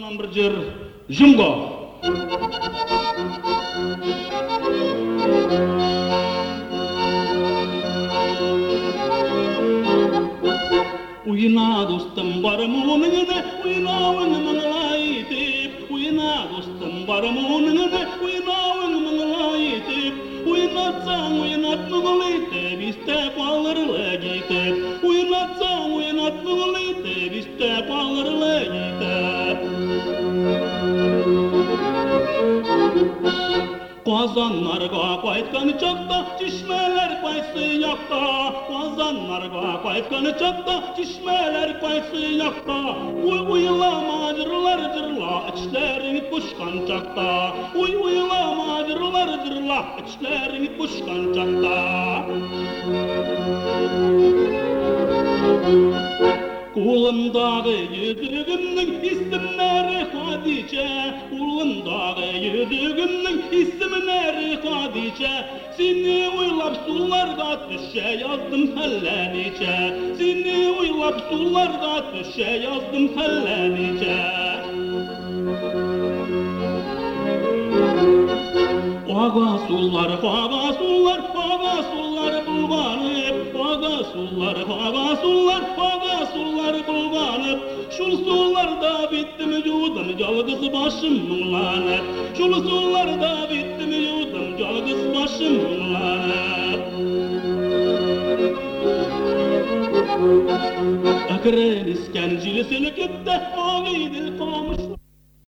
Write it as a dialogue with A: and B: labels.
A: Ondan bir jır Jungo. Uyna dostum barım onunla, uynawın mınlaytip. Uyna dostum barım onunla, uynawın mınlaytip. Uynatsan uynatmılaytip, istep alırla gitip. Uynatsan uynatmılaytip, istep alırla gitip. Qazanlarga qaytgan chaqda chishmalar qaysi yoqda. Qazanlarga qaytgan chaqda chishmalar qaysi yoqda. Uylama jırlar jırla içlerini puşkan chaqda. Uylama jırlar jırla içlerini puşkan chaqda. Kulundağı yüzüğümün isimleri Hadice. Kulundağı yüzüğümün isimleri Hadice. Seni uylap sularda düşe yazdım hellenice. Seni uylap sularda düşe yazdım hellenice. Ağa sullar, ağa sullar, ağa sullar bulvanıp. Ağa sullar, ağa sullar, ağa sullar bulvanıp. Şul sullarda bittim yudum, yalgız başım muğlanıp. Şul sullarda bittim yudum, yalgız başım muğlanıp. Akren isken jili silkipte, ağıydı kamışlar.